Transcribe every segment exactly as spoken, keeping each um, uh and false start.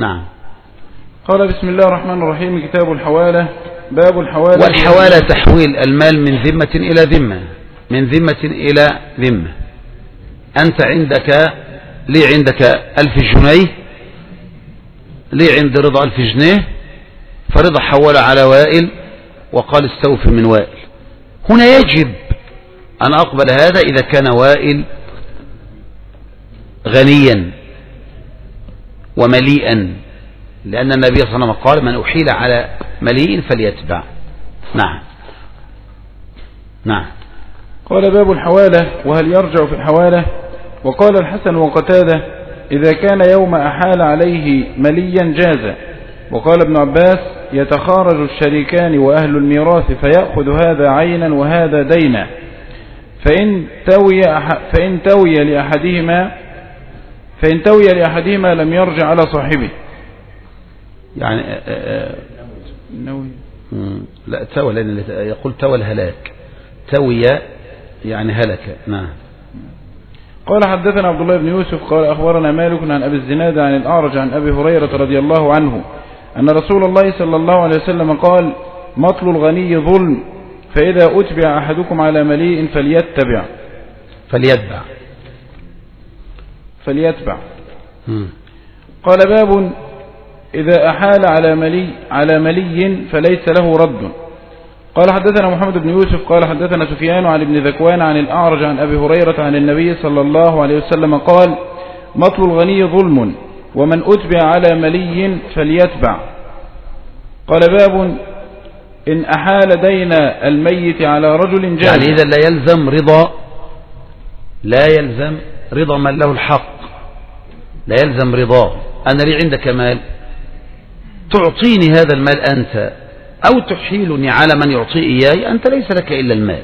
نعم. قال بسم الله الرحمن الرحيم. كتاب الحوالة. باب الحوالة. والحوالة تحويل المال من ذمة إلى ذمة، من ذمة إلى ذمة. أنت عندك لي عندك ألف جنيه، لي عند رضا ألف جنيه، فرضا حول على وائل وقال استوفي من وائل. هنا يجب أن أقبل هذا إذا كان وائل غنيا ومليئا، لأن النبي صلى الله عليه وسلم قال من أحيل على مليء فليتبع. نعم. نعم. قال باب الحوالة وهل يرجع في الحوالة. وقال الحسن وقتادة إذا كان يوم أحال عليه مليا جاز. وقال ابن عباس يتخارج الشريكان وأهل الميراث فيأخذ هذا عينا وهذا دينا، فإن توي, فإن توي لأحدهما فإن توي لأحدهما لم يرجع على صاحبه. يعني نوي لا توى، لأن يقول توى الهلاك، توي يعني هلك. نعم. قال حدثنا عبد الله بن يوسف قال أخبرنا مالك عن أبي الزناد عن الأعرج عن أبي هريرة رضي الله عنه أن رسول الله صلى الله عليه وسلم قال مطل الغني ظلم، فإذا أتبع أحدكم على مليء فليتبع فليتبع فليتبع م. قال باب إذا أحال على ملي على ملي فليس له رد. قال حدثنا محمد بن يوسف قال حدثنا سفيان عن ابن ذكوان عن الأعرج عن أبي هريرة عن النبي صلى الله عليه وسلم قال مطل الغني ظلم، ومن أتبع على ملي فليتبع. قال باب إن أحال دين الميت على رجل جاهل. يعني إذا لا يلزم رضا لا يلزم رضا من له الحق، لا يلزم رضاه. أنا لي عندك مال، تعطيني هذا المال أنت أو تحيلني على من يعطي إياي، أنت ليس لك إلا المال،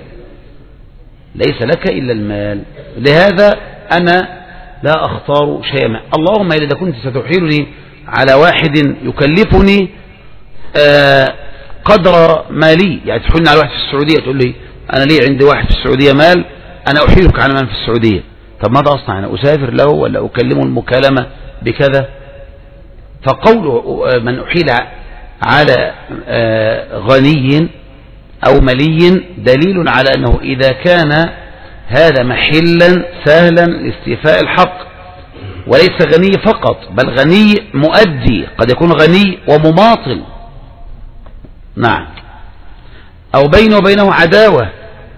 ليس لك إلا المال. لهذا أنا لا أختار شيئا ما. اللهم إذا كنت ستحيلني على واحد يكلفني آه قدر مالي، يعني تحيلني على واحد في السعودية، تقول لي أنا لي عندي واحد في السعودية مال، أنا أحيلك على من في السعودية. طب ماذا أصنع؟ أنا أسافر له ولا أكلمه المكالمة بكذا؟ فقوله من أحيل على غني أو ملي دليل على أنه إذا كان هذا محلا سهلا لاستيفاء الحق، وليس غني فقط، بل غني مؤدي، قد يكون غني ومماطل. نعم. أو بينه وبينه عداوة.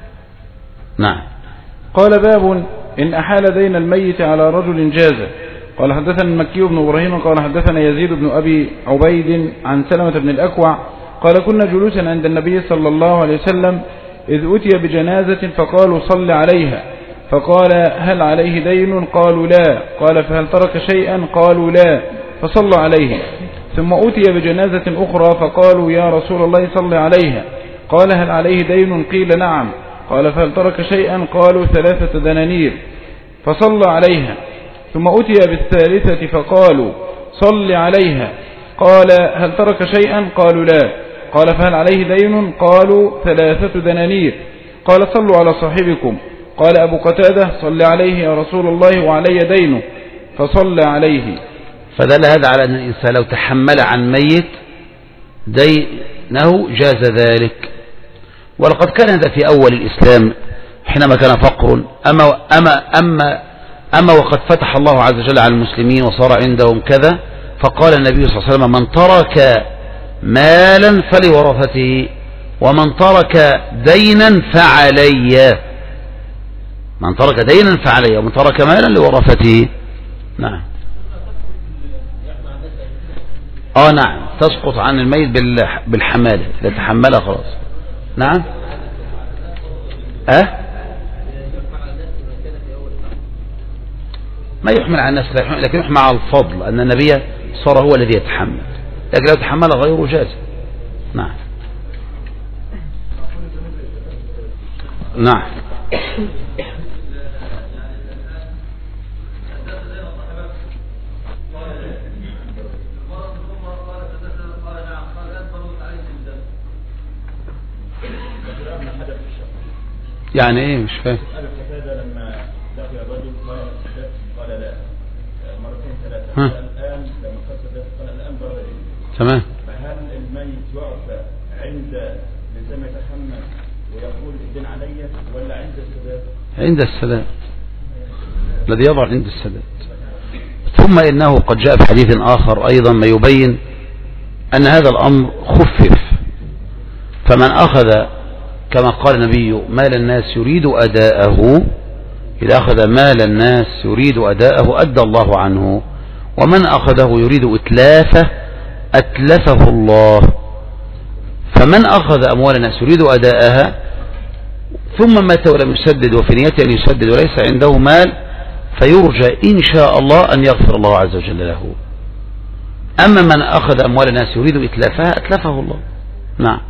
نعم. قال باب إن أحال دين الميت على رجل جاز. قال حدثنا المكي بن إبراهيم قال حدثنا يزيد بن أبي عبيد عن سلمة بن الأكوع قال كنا جلوسا عند النبي صلى الله عليه وسلم إذ أتي بجنازة فقالوا صل عليها، فقال هل عليه دين؟ قالوا لا. قال فهل ترك شيئا؟ قالوا لا، فصلوا عليه. ثم أتي بجنازة أخرى فقالوا يا رسول الله صل عليها. قال هل عليه دين؟ قيل نعم. قال فهل ترك شيئا؟ قالوا ثلاثة دنانير، فصلى عليها. ثم أتي بالثالثة فقالوا صل عليها. قال هل ترك شيئا؟ قالوا لا. قال فهل عليه دين؟ قالوا ثلاثة دنانير. قال صلوا على صاحبكم. قال أبو قتادة صل عليه يا رسول الله وعلي دينه، فصلى عليه. فدل هذا على أن الإنسان لو تحمل عن ميت دينه جاز ذلك. ولقد كان هذا في أول الإسلام حينما كان فقر. أما, أما, أما, أما وقد فتح الله عز وجل على المسلمين وصار عندهم كذا، فقال النبي صلى الله عليه وسلم من ترك مالا فلورثته ومن ترك دينا فعلي. من ترك دينا فعلي ومن ترك مالا لورثته. نعم. اه نعم، تسقط عن الميت بالحمالة إذا تحملها خلاص. نعم. أه ما يحمل على الناس لكن يحمل على الفضل، أن النبي صار هو الذي يتحمل، لكن لو تحمل غيره جاز. نعم. نعم. يعني ايه مش فاهم؟ لما لقي الرجل قال لا مرتين ثلاثه، ها الان لما قصد قال تمام. فهل الميت يعفى عند لما يتخمم ويقول الدين علي ولا عند السداد؟ عند السداد، الذي يضع عند السداد. ثم إنه قد جاء في حديث آخر أيضا ما يبين أن هذا الأمر خفف، فمن أخذ كما قال النبي مال الناس يريد أداءه، إذا أخذ مال الناس يريد أداءه أدى الله عنه، ومن أخذه يريد إتلافه أتلفه الله. فمن أخذ أموال الناس يريد أداءها ثم مات ولم يسدد وفي نيته أن يسدد وليس عنده مال، فيرجى إن شاء الله أن يغفر الله عز وجل له. أما من أخذ أموال الناس يريد إتلافها أتلفه الله. نعم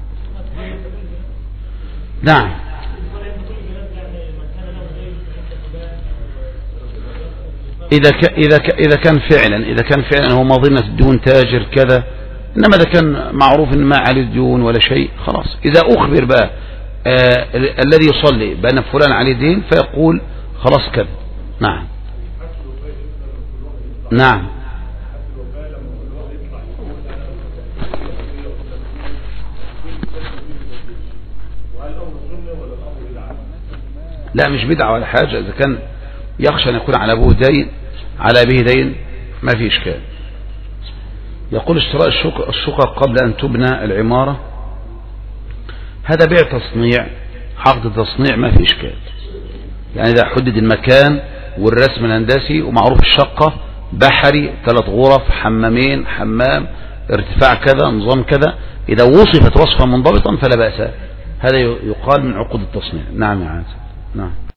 نعم. إذا إذا إذا كان فعلا إذا كان فعلا هو مظنة الديون تاجر كذا، إنما إذا كان معروف إن ما عليه ديون ولا شيء خلاص. إذا أخبر بقى آه الذي يصلي بأن فلان عليه دين فيقول خلاص كذا. نعم نعم. لا مش بدعة ولا حاجة، إذا كان يخشى أن يكون على أبوه دين على أبيه دين ما في إشكال. يقول اشتراء الشقق قبل أن تبنى العمارة هذا بيع تصنيع، عقد تصنيع ما في إشكال. يعني إذا حدد المكان والرسم الهندسي ومعروف الشقة بحري ثلاث غرف حمامين حمام ارتفاع كذا نظام كذا، إذا وصفت وصفا منضبطا فلا بأس، هذا يقال من عقود التصنيع. نعم يا عازم. نعم.